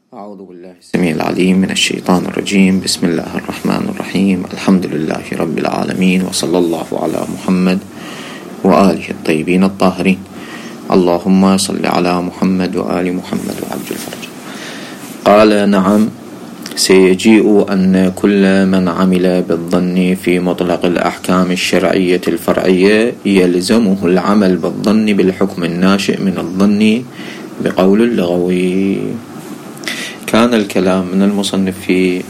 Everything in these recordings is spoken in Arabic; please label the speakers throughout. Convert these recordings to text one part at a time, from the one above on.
Speaker 1: أعوذ بالله السميع العليم من الشيطان الرجيم. بسم الله الرحمن الرحيم. الحمد لله رب العالمين، وصلى الله على محمد وآله الطيبين الطاهرين. اللهم صل على محمد وآل محمد وعجل فرجه. قال: نعم، سيجيء أن كل من عمل بالظن في مطلق الأحكام الشرعية الفرعية يلزمه العمل بالظن بالحكم الناشئ من الظن بقول اللغوي. كان الكلام من المصنف في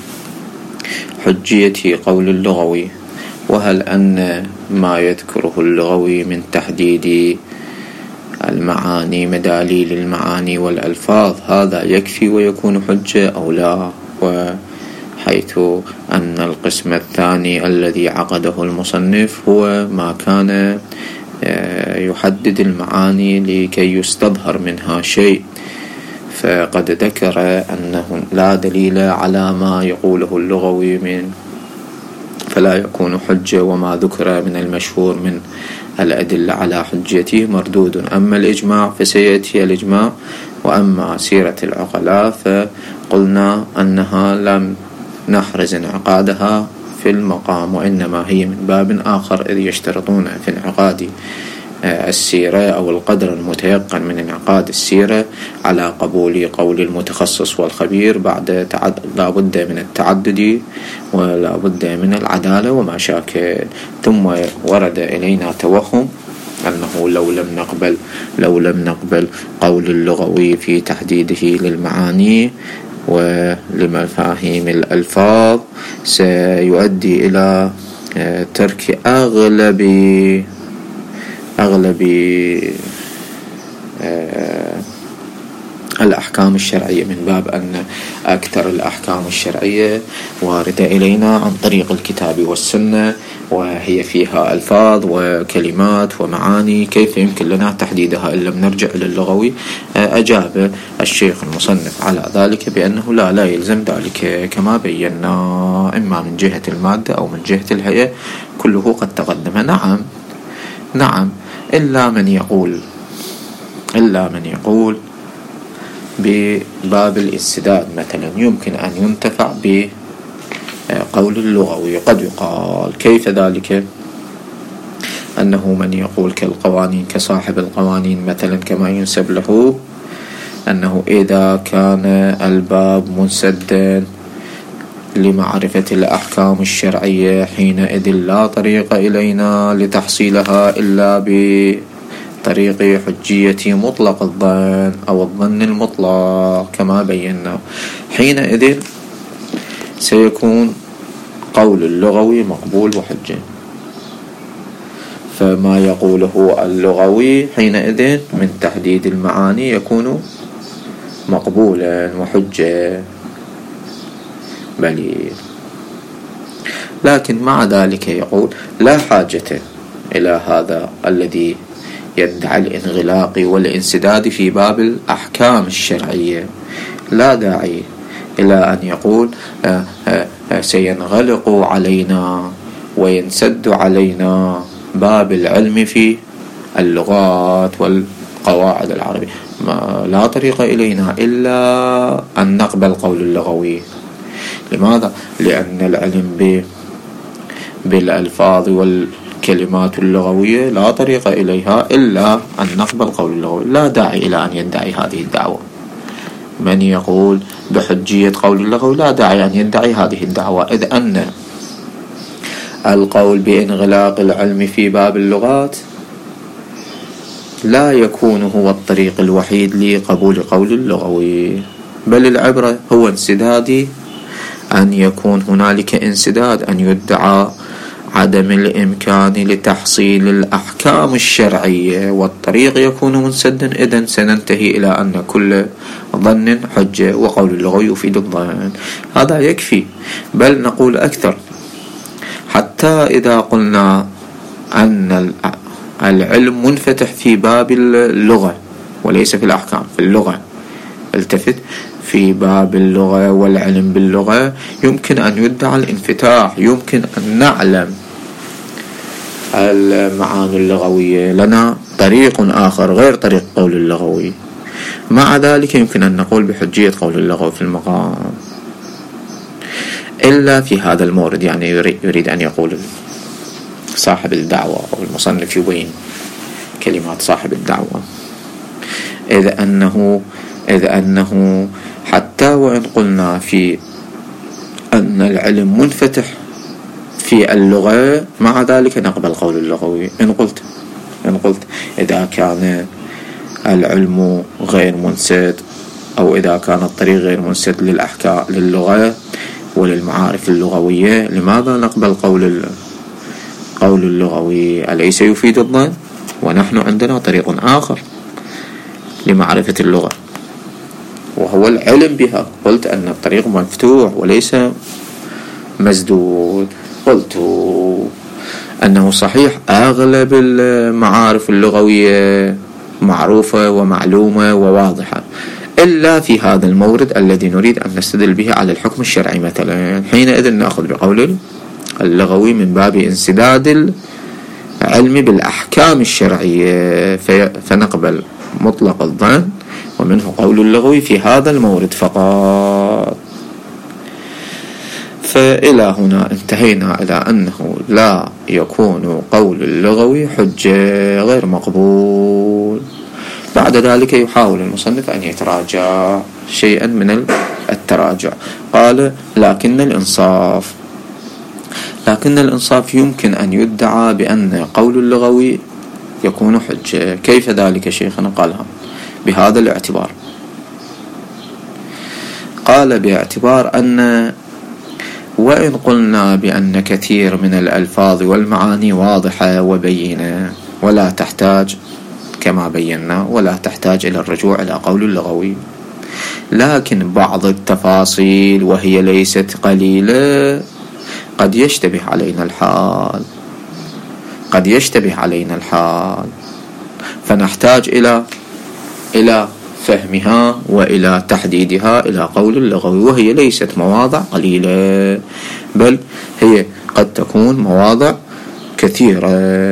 Speaker 1: حجية قول اللغوي، وهل أن ما يذكره اللغوي من تحديد المعاني مداليل المعاني والألفاظ هذا يكفي ويكون حجة أو لا، وحيث أن القسم الثاني الذي عقده المصنف هو ما كان يحدد المعاني لكي يستظهر منها شيء، فقد ذكر أنه لا دليل على ما يقوله اللغوي فلا يكون حجة، وما ذكر من المشهور من الأدلة على حجته مردود. أما الإجماع فسيأتي الإجماع، وأما سيرة العقلاء فقلنا أنها لم نحرز انعقادها في المقام، وإنما هي من باب آخر، إذ يشترطون في انعقاد السيرة أو القدر المتيقن من انعقاد السيرة على قبول قول المتخصص والخبير بعد لا بد من التعدد ولا بد من العدالة وما شاكل. ثم ورد إلينا توهم أنه لو لم نقبل قول اللغوي في تحديده للمعاني ولمفاهيم الألفاظ سيؤدي إلى ترك أغلب الأحكام الشرعية، من باب أن أكثر الأحكام الشرعية واردة إلينا عن طريق الكتاب والسنة، وهي فيها ألفاظ وكلمات ومعاني، كيف يمكن لنا تحديدها إن لم نرجع للغوي؟ أجاب الشيخ المصنف على ذلك بأنه لا يلزم ذلك، كما بينا، إما من جهة المادة أو من جهة الهيئة، كله قد تقدم. نعم، إلا من يقول بباب الاستداد مثلا يمكن أن ينتفع بقول اللغوي. قد يقال كيف ذلك؟ أنه من يقول كالقوانين، كصاحب القوانين مثلا، كما ينسب له أنه إذا كان الباب منسدا لمعرفة الأحكام الشرعية حينئذ لا طريق إلينا لتحصيلها إلا بطريق حجية مطلق الظن أو الظن المطلق كما بينا. حينئذ سيكون قول اللغوي مقبول وحجة، فما يقوله اللغوي حينئذ من تحديد المعاني يكون مقبولا وحجة بليغ. لكن مع ذلك يقول لا حاجة إلى هذا الذي يدعي الانغلاق والانسداد في باب الأحكام الشرعية، لا داعي إلى أن يقول سينغلق علينا وينسد علينا باب العلم في اللغات والقواعد العربية، لا طريق إلينا إلا أن نقبل قول اللغوي. لماذا؟ لأن العلم بالألفاظ والكلمات اللغوية لا طريق إليها إلا أن نقبل قول اللغوي، لا داعي إلى أن يدعي هذه الدعوة. من يقول بحجية قول اللغوي لا داعي أن يدعي هذه الدعوة، إذ أن القول بإنغلاق العلم في باب اللغات لا يكون هو الطريق الوحيد لقبول قول اللغوي، بل العبرة هو انسدادي، أن يكون هنالك انسداد، أن يدعى عدم الإمكان لتحصيل الأحكام الشرعية والطريق يكون منسدا. إذن سننتهي إلى أن كل ظن حجة وقول اللغوي يفيد الظن. هذا يكفي، بل نقول أكثر، حتى إذا قلنا أن العلم منفتح في باب اللغة وليس في الأحكام، في اللغة، التفت، في باب اللغة والعلم باللغة يمكن أن يدعى الانفتاح، يمكن أن نعلم المعاني اللغوية، لنا طريق آخر غير طريق قول اللغوي. مع ذلك يمكن أن نقول بحجية قول اللغوي في المقام، إلا في هذا المورد. يعني يريد أن يقول صاحب الدعوة أو المصنف يبين كلمات صاحب الدعوة، إذ أنه حتى وإن قلنا في أن العلم منفتح في اللغة، مع ذلك نقبل قول اللغوي. إن قلت إذا كان العلم غير منسد، أو إذا كان الطريق غير منسد للأحكام للغة وللمعارف اللغوية، لماذا نقبل قول اللغوي؟ أليس يفيد الظن؟ ونحن عندنا طريق آخر لمعرفة اللغة وهو العلم بها. قلت أن الطريق مفتوح وليس مسدود. قلت أنه صحيح أغلب المعارف اللغوية معروفة ومعلومة وواضحة، إلا في هذا المورد الذي نريد أن نستدل به على الحكم الشرعي مثلا، حينئذ نأخذ بقول اللغوي من باب انسداد العلم بالأحكام الشرعية، فنقبل مطلق الظن ومنه قول اللغوي في هذا المورد فقط. فإلى هنا انتهينا إلى أنه لا يكون قول اللغوي حجة غير مقبول. بعد ذلك يحاول المصنف أن يتراجع شيئا من التراجع. قال لكن الإنصاف يمكن أن يدعى بأن قول اللغوي يكون حجة. كيف ذلك شيخنا؟ قالها بهذا الاعتبار. قال باعتبار أن وإن قلنا بأن كثير من الألفاظ والمعاني واضحة وبينة ولا تحتاج كما بينا ولا تحتاج إلى الرجوع إلى قول اللغوي، لكن بعض التفاصيل وهي ليست قليلة قد يشتبه علينا الحال فنحتاج إلى فهمها وإلى تحديدها إلى قول اللغوي، وهي ليست مواضع قليلة، بل هي قد تكون مواضع كثيرة.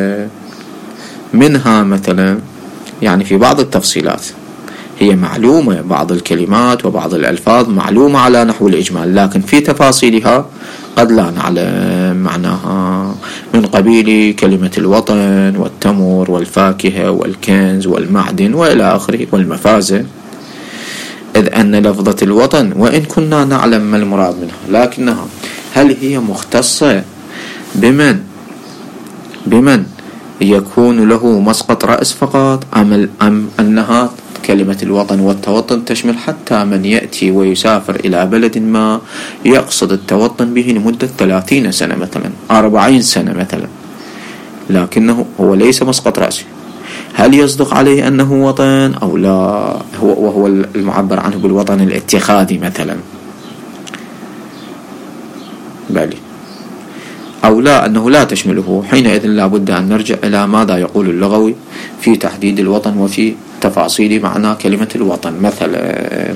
Speaker 1: منها مثلا يعني في بعض التفصيلات هي معلومة، بعض الكلمات وبعض الألفاظ معلومة على نحو الإجمال، لكن في تفاصيلها قد لا نعلم معناها، من قبيل كلمة الوطن والتمر والفاكهة والكنز والمعدن وإلى آخره والمفازة. إذ أن لفظة الوطن وإن كنا نعلم ما المراد منها، لكنها هل هي مختصة بمن يكون له مسقط رأس فقط، أم أنها كلمة الوطن والتوطن تشمل حتى من يأتي ويسافر إلى بلد ما يقصد التوطن به لمدة 30 سنة مثلا 40 سنة مثلا، لكنه هو ليس مسقط رأسه، هل يصدق عليه أنه وطن أو لا؟ وهو المعبر عنه بالوطن الاتخاذي مثلا، بالي أو لا، أنه لا تشمله. حينئذ لا بد أن نرجع إلى ماذا يقول اللغوي في تحديد الوطن وفي تفاصيل معنى كلمة الوطن مثلا.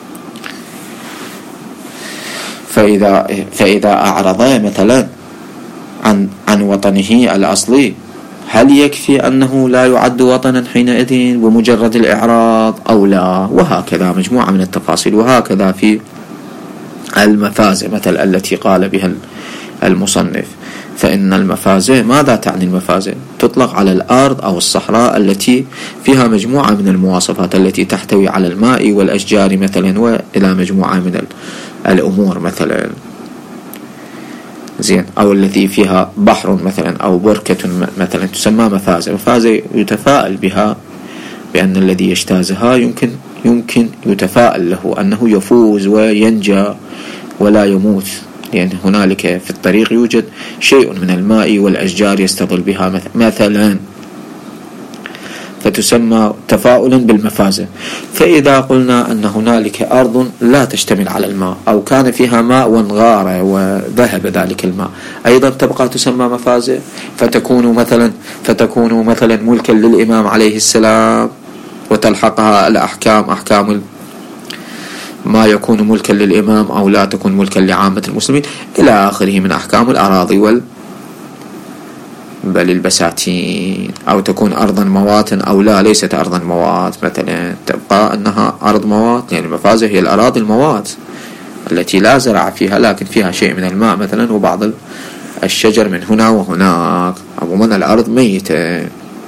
Speaker 1: فإذا أعرض مثلا عن وطنه الأصلي، هل يكفي أنه لا يعد وطنا حينئذ بمجرد الإعراض أو لا؟ وهكذا مجموعة من التفاصيل. وهكذا في المفازة مثل التي قال بها المصنف، فإن المفازة ماذا تعني؟ المفازة تطلق على الأرض أو الصحراء التي فيها مجموعة من المواصفات التي تحتوي على الماء والأشجار مثلا وإلى مجموعة من الأمور مثلا، زين، أو التي فيها بحر مثلا أو بركة مثلا تسمى مفازة. مفازة يتفائل بها بأن الذي يجتازها يمكن يتفائل له أنه يفوز وينجى ولا يموت، لأن هنالك في الطريق يوجد شيء من الماء والأشجار يستظل بها مثلا، فتسمى تفاؤلا بالمفازة. فإذا قلنا أن هنالك أرض لا تشتمل على الماء أو كان فيها ماء وانغار وذهب ذلك الماء، أيضا تبقى تسمى مفازة، فتكون مثلا ملكا للإمام عليه السلام، وتلحقها الأحكام، أحكام ما يكون ملكا للإمام أو لا تكون ملكا لعامة المسلمين إلى آخره من أحكام الأراضي بل البساتين، أو تكون أرضا مواتا أو لا ليست أرضا موات، مثلا تبقى أنها أرض موات، يعني المفازة هي الأراضي الموات التي لا زرع فيها لكن فيها شيء من الماء مثلا وبعض الشجر من هنا وهناك، عموما الأرض ميتة.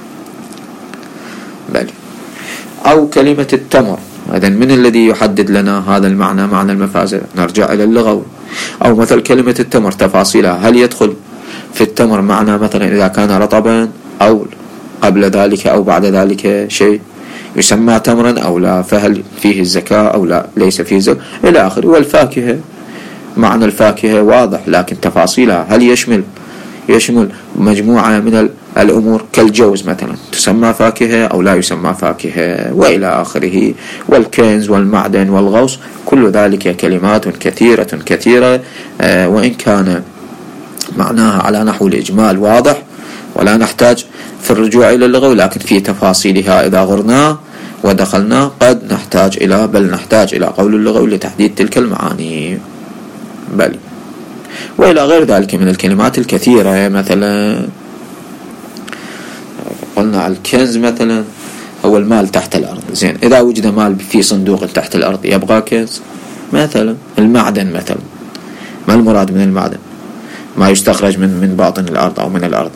Speaker 1: بل أو كلمة التمر، إذن من الذي يحدد لنا هذا المعنى، معنى المفازة؟ نرجع إلى اللغوي. أو مثل كلمة التمر تفاصيلها، هل يدخل في التمر معنى مثلا إذا كان رطبا أو قبل ذلك أو بعد ذلك شيء يسمى تمرا أو لا، فهل فيه الزكاة أو لا ليس فيه زكاة إلى آخره. والفاكهة معنى الفاكهة واضح، لكن تفاصيلها هل يشمل مجموعة من الأمور كالجوز مثلا تسمى فاكهة أو لا يسمى فاكهة وإلى آخره. والكنز والمعدن والغوص كل ذلك كلمات كثيرة وإن كان معناها على نحو الإجمال واضح ولا نحتاج في الرجوع إلى اللغة، لكن في تفاصيلها إذا غرنا ودخلنا قد نحتاج إلى قول اللغة لتحديد تلك المعاني. بل وإلى غير ذلك من الكلمات الكثيرة، مثلا قلنا الكنز مثلا هو المال تحت الأرض، زين إذا وجد مال في صندوق تحت الأرض يبقى كنز. مثلا المعدن، مثلا ما المراد من المعدن؟ ما يستخرج من باطن الأرض أو من الأرض،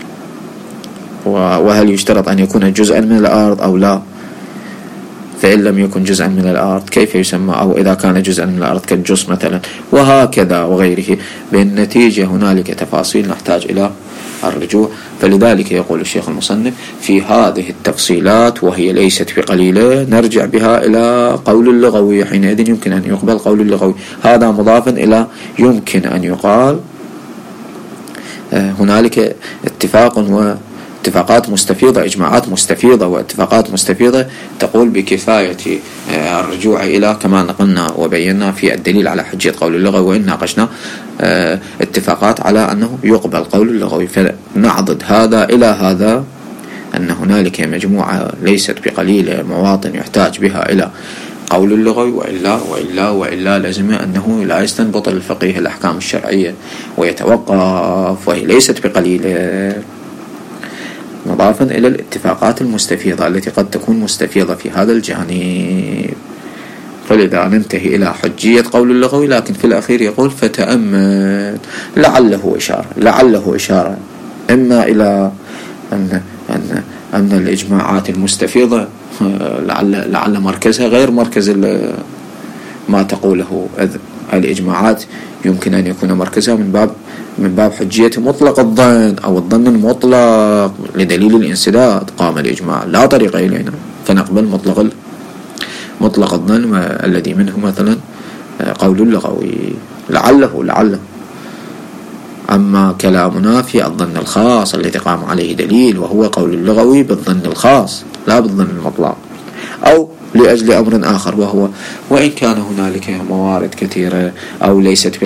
Speaker 1: وهل يشترط أن يكون جزءا من الأرض أو لا؟ فإن لم يكن جزءا من الأرض كيف يسمى؟ أو إذا كان جزءا من الأرض كالجص مثلا، وهكذا وغيره. بالنتيجة هنالك تفاصيل نحتاج إلى الرجوع. فلذلك يقول الشيخ المصنف في هذه التفصيلات وهي ليست بقليلة نرجع بها إلى قول اللغوي، حينئذ يمكن أن يقبل قول اللغوي. هذا مضافا إلى يمكن أن يقال هنالك اتفاقات مستفيضة، إجماعات مستفيضة واتفاقات مستفيضة تقول بكفاية الرجوع إلى كما نقلنا وبينا في الدليل على حجية قول اللغوي، وإن ناقشنا اتفاقات على أنه يقبل قول اللغوي. فنعضد هذا إلى هذا أن هنالك مجموعة ليست بقليلة مواطن يحتاج بها إلى قول اللغوي، وإلا لازم أنه لا يستنبط الفقيه الأحكام الشرعية ويتوقف، وهي ليست بقليلة، مضافا إلى الاتفاقات المستفيضة التي قد تكون مستفيضة في هذا الجانب. فلذا ننتهي إلى حجية قول اللغوي، لكن في الأخير يقول فتأمل، لعله إشارة إما إلى أن الإجماعات المستفيضة لعل مركزها غير مركز ما تقوله الإجماعات، يمكن أن يكون مركزها من باب حجية مطلق الظن أو الظن المطلق لدليل الانسداد. قام الإجماع لا طريق إلينا فنقبل مطلق الظن الذي منه مثلا قول اللغوي لعله. أما كلامنا في الظن الخاص الذي قام عليه دليل وهو قول اللغوي بالظن الخاص لا بالظن المطلق، أو لأجل أمر آخر وهو وإن كان هنالك موارد كثيرة أو ليست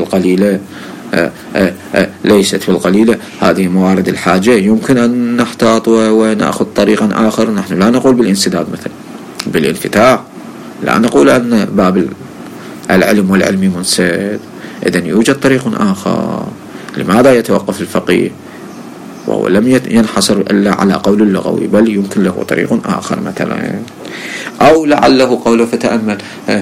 Speaker 1: بالقليلة هذه موارد الحاجة يمكن أن نحتاط ونأخذ طريقا آخر. نحن لا نقول بالانسداد مثلا بالانفتاح، لا نقول أن باب العلم والعلم منسد، إذن يوجد طريق آخر. لماذا يتوقف الفقيه وهو لم ينحصر إلا على قول اللغوي، بل يمكن له طريق آخر مثلا؟ أو لعله قوله فتأمل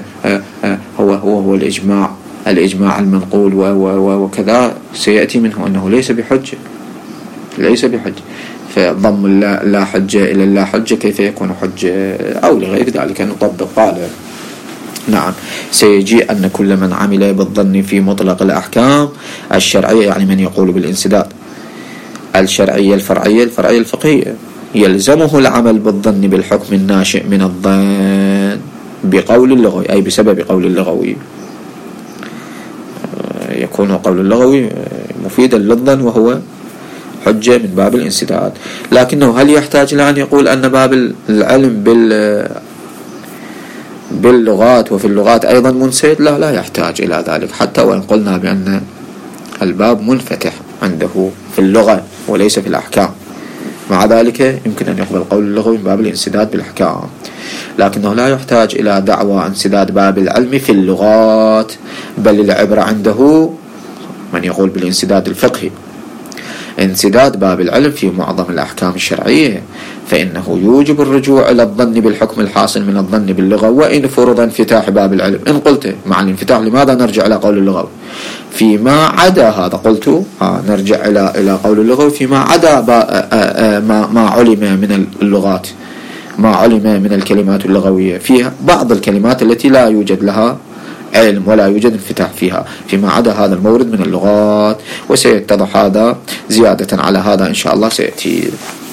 Speaker 1: هو الإجماع المنقول وكذا سيأتي منه أنه ليس بحجة، فضم لا حجة إلى لا حجة كيف يكون حجة؟ أو لغير ذلك نطبق قال نعم سيجي أن كل من عمل بالظن في مطلق الأحكام الشرعية، يعني من يقول بالانسداد الشرعية الفرعية الفقهية، يلزمه العمل بالظن بالحكم الناشئ من الظن بقول اللغوي، أي بسبب قول اللغوي. يكون قول اللغوي مفيدا للظن وهو حجة من باب الانسداد. لكنه هل يحتاج إلى أن يقول أن باب العلم باللغات وفي اللغات أيضا منسد؟ لا يحتاج إلى ذلك، حتى وإن قلنا بأن الباب منفتح عنده في اللغة وليس في الأحكام، مع ذلك يمكن أن يقبل قول اللغوي من باب الانسداد بالأحكام، لكنه لا يحتاج إلى دعوى انسداد باب العلم في اللغات، بل العبرة عنده من يقول بالانسداد الفقهي. انسداد باب العلم في معظم الأحكام الشرعية، فإنه يوجب الرجوع إلى الظن بالحكم الحاصل من الظن باللغة، وإن فرض انفتاح باب العلم. إن قلت مع الانفتاح لماذا نرجع إلى قول اللغوي؟ فيما عدا هذا قلت نرجع إلى قول اللغوي فيما عدا ما علم من اللغات، ما علم من الكلمات اللغوية، فيها بعض الكلمات التي لا يوجد لها علم ولا يوجد انفتاح فيها، فيما عدا هذا المورد من اللغات. وسيتضح هذا زيادة على هذا إن شاء الله سيأتي.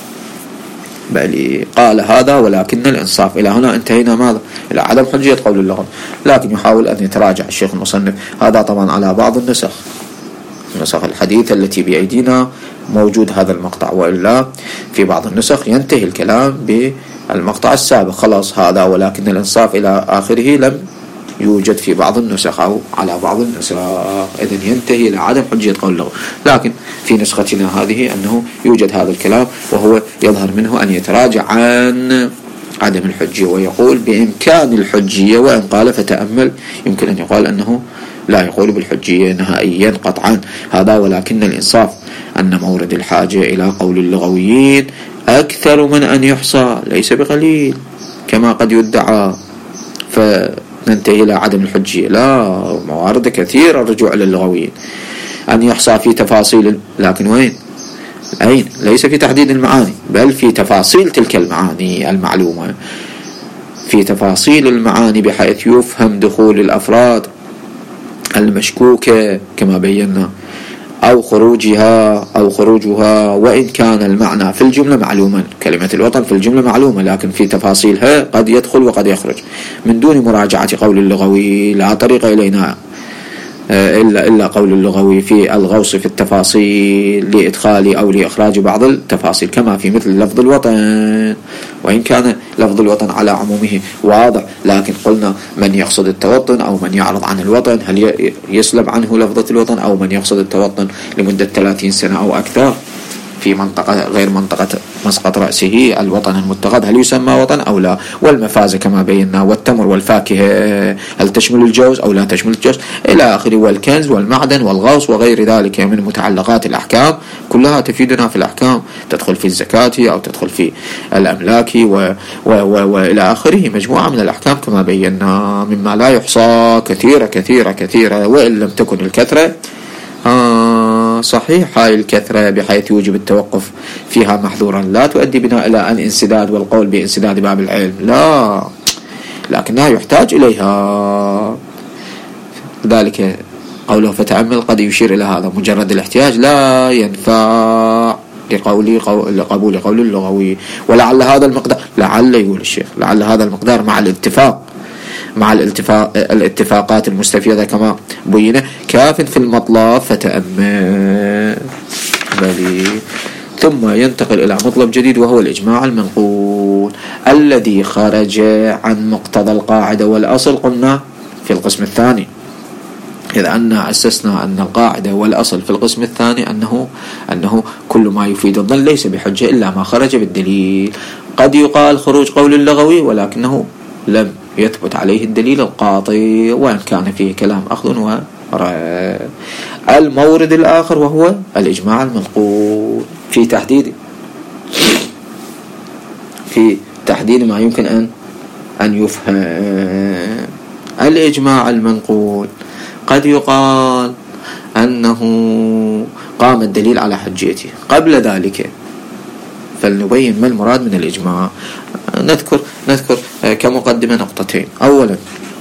Speaker 1: بل قال هذا ولكن الإنصاف. إلى هنا انتهينا ماذا؟ إلى عدم حجية قول اللغة، لكن يحاول أن يتراجع الشيخ المصنف. هذا طبعا على بعض النسخ الحديثة التي بأيدينا موجود هذا المقطع، وإلا في بعض النسخ ينتهي الكلام بالمقطع السابق، خلاص هذا ولكن الإنصاف إلى آخره لم يوجد في بعض النسخ أو على بعض النسخ، إذن ينتهي إلى عدم حجية قول اللغة. لكن في نسختنا هذه أنه يوجد هذا الكلام، وهو يظهر منه أن يتراجع عن عدم الحجية ويقول بإمكان الحجية، وإن قال فتأمل يمكن أن يقال أنه لا يقول بالحجية نهائيا قطعا. هذا ولكن الإنصاف أن مورد الحاجة إلى قول اللغويين أكثر من أن يحصى، ليس بقليل كما قد يدعى فننتهي إلى عدم الحجية. لا، موارد كثيرة الرجوع إلى اللغويين أن يحصى في تفاصيل، لكن وين؟ أين؟ ليس في تحديد المعاني، بل في تفاصيل تلك المعاني المعلومة، في تفاصيل المعاني بحيث يفهم دخول الأفراد المشكوكة كما بينا، أو خروجها، وإن كان المعنى في الجملة معلوما. كلمة الوطن في الجملة معلومة، لكن في تفاصيلها قد يدخل وقد يخرج من دون مراجعة قول اللغوي. لا طريق إلينا إلا قول اللغوي في الغوص في التفاصيل لإدخال أو لإخراج بعض التفاصيل، كما في مثل لفظ الوطن، وإن كان لفظ الوطن على عمومه واضح، لكن قلنا من يقصد التوطن أو من يعرض عن الوطن، هل يسلب عنه لفظة الوطن، أو من يقصد التوطن لمدة 30 سنة أو أكثر في منطقة غير منطقة مسقط رأسه الوطن المتخذ، هل يسمى وطن أو لا؟ والمفازة كما بينا، والتمر والفاكهة هل تشمل الجوز أو لا تشمل الجوز إلى آخره، والكنز والمعدن والغوص وغير ذلك من متعلقات الأحكام كلها تفيدنا في الأحكام، تدخل في الزكاة أو تدخل في الأملاك وإلى آخره، مجموعة من الأحكام كما بينا مما لا يحصى، كثيرة كثيرة كثيرة، وإن لم تكن الكثرة صحيح هاي الكثرة بحيث يوجب التوقف فيها محظورا لا تؤدي بنا إلى أن انسداد والقول بانسداد باب العلم، لا، لكنها يحتاج إليها. ذلك قوله فتأمل قد يشير إلى هذا، مجرد الاحتياج لا ينفع لقبول قول اللغوي. ولعل هذا المقدار، لعل يقول الشيخ، لعل هذا المقدار مع الاتفاقات المستفيدة كما بينا كاف في المطلب فتأمل. ثم ينتقل إلى مطلب جديد، وهو الإجماع المنقول الذي خرج عن مقتضى القاعدة والأصل. قلنا في القسم الثاني إذا أن أسسنا أن القاعدة والأصل في القسم الثاني أنه كل ما يفيد الظن ليس بحجة إلا ما خرج بالدليل. قد يقال خروج قول اللغوي ولكنه لم يثبت عليه الدليل القاطع، وإن كان فيه كلام أخذ ورد. المورد الآخر وهو الإجماع المنقول في تحديد ما يمكن أن يفهم. الإجماع المنقول قد يقال أنه قام الدليل على حجيته. قبل ذلك فلنبين ما المراد من الإجماع. نذكر كمقدمة نقطتين. أولا،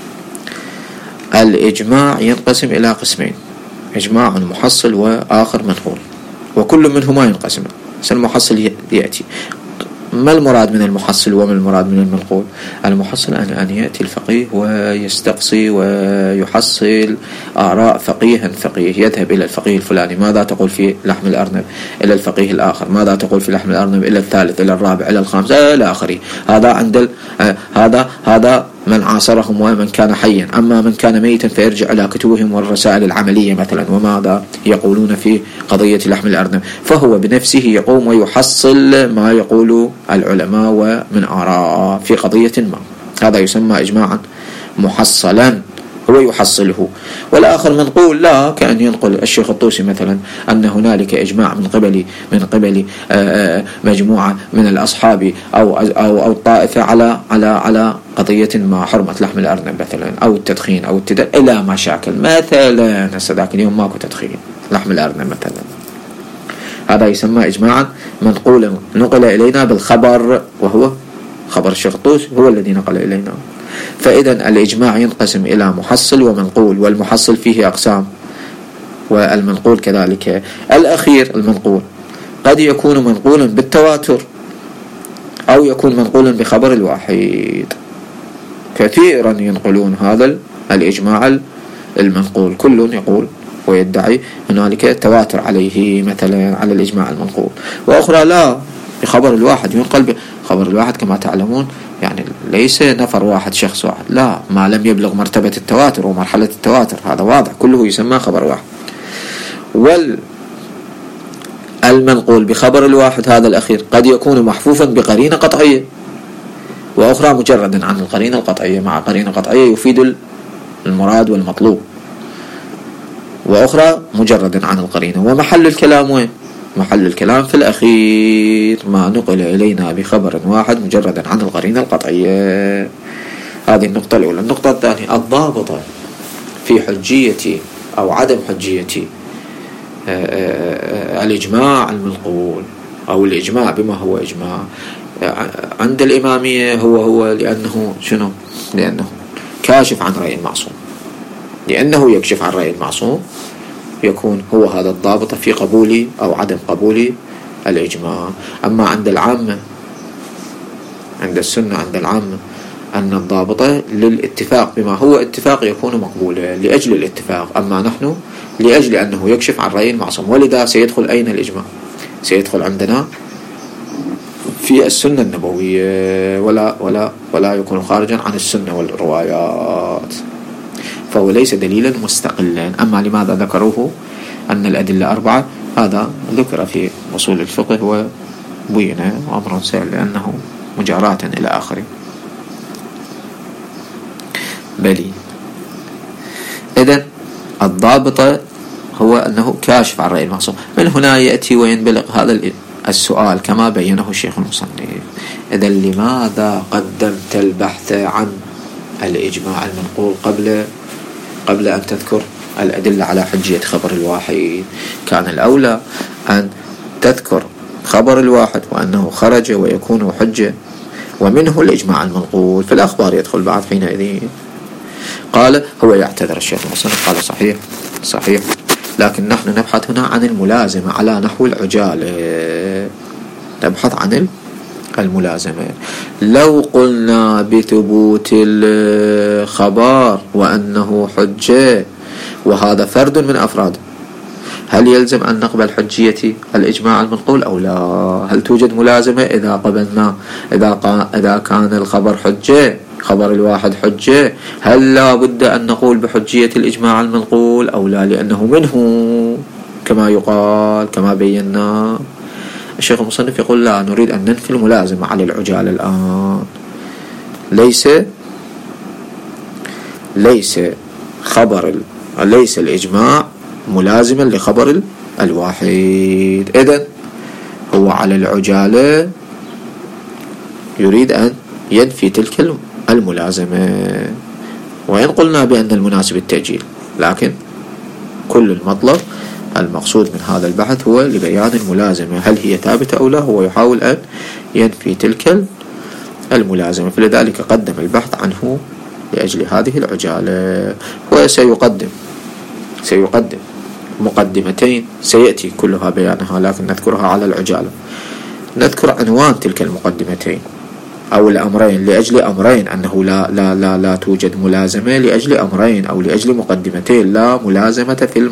Speaker 1: الإجماع ينقسم إلى قسمين، إجماع محصل وآخر منقول، وكل منهما ينقسم. المحصل يأتي. ما المراد من المحصل وما المراد من المنقول؟ المحصل أن يأتي الفقيه ويستقصي ويحصل آراء فقيه، يذهب إلى الفقيه الفلاني ماذا تقول في لحم الأرنب، إلى الفقيه الآخر ماذا تقول في لحم الأرنب، إلى الثالث، إلى الرابع، إلى الخامس إلى آخره. هذا عند هذا من عاصرهم ومن كان حيا. أما من كان ميتا فيرجع إلى كتبهم والرسائل العملية مثلا، وماذا يقولون في قضية لحم الأرنب، فهو بنفسه يقوم ويحصل ما يقول العلماء ومن آراء في قضية ما. هذا يسمى إجماعا محصلا، هو يحصله. والآخر منقول لا، كأن ينقل الشيخ الطوسي مثلا أن هنالك إجماع من قبل مجموعة من الأصحاب أو الطائفة على قضية ما، حرمة لحم الأرنب مثلا، أو التدخين أو إلى ما شاكل. مثلا ذاك اليوم ماكو تدخين لحم الأرنب مثلا، هذا يسمى إجماعا منقولا نقل إلينا بالخبر، وهو خبر الشيخ الطوسي هو الذي نقل إلينا. فإذا الإجماع ينقسم إلى محصل ومنقول، والمحصل فيه أقسام، والمنقول كذلك. الأخير المنقول قد يكون منقولا بالتواتر أو يكون منقولا بخبر الواحد. كثيرا ينقلون هذا الإجماع المنقول، كل يقول ويدعي هنالك تواتر عليه مثلا على الإجماع المنقول، وأخرى لا، بخبر الواحد ينقل بخبر الواحد كما تعلمون، يعني ليس نفر واحد شخص واحد، لا، ما لم يبلغ مرتبة التواتر ومرحلة التواتر، هذا واضح كله يسمى خبر واحد. والمنقول بخبر الواحد هذا الأخير قد يكون محفوفا بقرينة قطعية، وأخرى مجردا عن القرينة القطعية، مع قرينة قطعية يفيد المراد والمطلوب، وأخرى مجردا عن القرينة. ومحل الكلام وين؟ محل الكلام في الأخير، ما نقل إلينا بخبر واحد مجردا عن القرينة القطعية. هذه النقطة الأولى. النقطة الثانية الضابطة في حجية أو عدم حجية الإجماع المنقول أو الإجماع بما هو إجماع عند الإمامية هو لأنه شنو؟ لأنه كاشف عن رأي المعصوم، لأنه يكشف عن رأي المعصوم يكون هو هذا الضابط في قبول أو عدم قبول الإجماع. أما عند العامة، عند السنة، عند العامة، أن الضابط للاتفاق بما هو اتفاق يكون مقبولا لأجل الاتفاق، أما نحن لأجل أنه يكشف عن رأي المعصوم. ولذا سيدخل أين الإجماع؟ سيدخل عندنا في السنة النبوية، ولا يكون خارجا عن السنة والروايات، فهو ليس دليلا مستقلا. أما لماذا ذكروه أن الأدلة 4؟ هذا ذكر في أصول الفقه وبين أمر سهل، لأنه مجاراة إلى آخره. بلي إذن الضابط هو أنه كاشف عن رأي المعصوم. من هنا يأتي وينبلغ هذا السؤال كما بينه الشيخ المصنف: إذن لماذا قدمت البحث عن الإجماع المنقول قبل أن تذكر الأدلة على حجية خبر الواحد؟ كان الأولى أن تذكر خبر الواحد وأنه خرج ويكون حجة، ومنه الإجماع المنقول في الأخبار يدخل بعد حينئذ. قال هو يعتذر الشيخ المصنف، قال صحيح، لكن نحن نبحث هنا عن الملازمة على نحو العجالة، نبحث عن الملازمة. لو قلنا بثبوت الخبر وأنه حجة وهذا فرد من أفراده، هل يلزم أن نقبل حجية الإجماع المنقول أو لا؟ هل توجد ملازمة إذا قبلنا إذا كان الخبر حجة، خبر الواحد حجة، هل لا بد أن نقول بحجية الإجماع المنقول أو لا؟ لأنه منه كما يقال كما بينا. الشيخ المصنف يقول لا، نريد أن ننفي الملازمة على العجال الآن. ليس الإجماع ملازما لخبر الواحد. إذن هو على العجالة يريد أن ينفي تلك الملازمة. وإن قلنا بأن المناسب التأجيل، لكن كل المطلب المقصود من هذا البحث هو لبيان الملازمة، هل هي ثابتة أو لا. هو يحاول أن ينفي تلك الملازمة، فلذلك قدم البحث عنه لأجل هذه العجالة. وسيقدم مقدمتين سيأتي كلها بيانها، لكن نذكرها على العجالة. نذكر عنوان تلك المقدمتين أو الأمرين لأجل أمرين، أنه لا توجد ملازمة لأجل أمرين أو لأجل مقدمتين، لا ملازمة في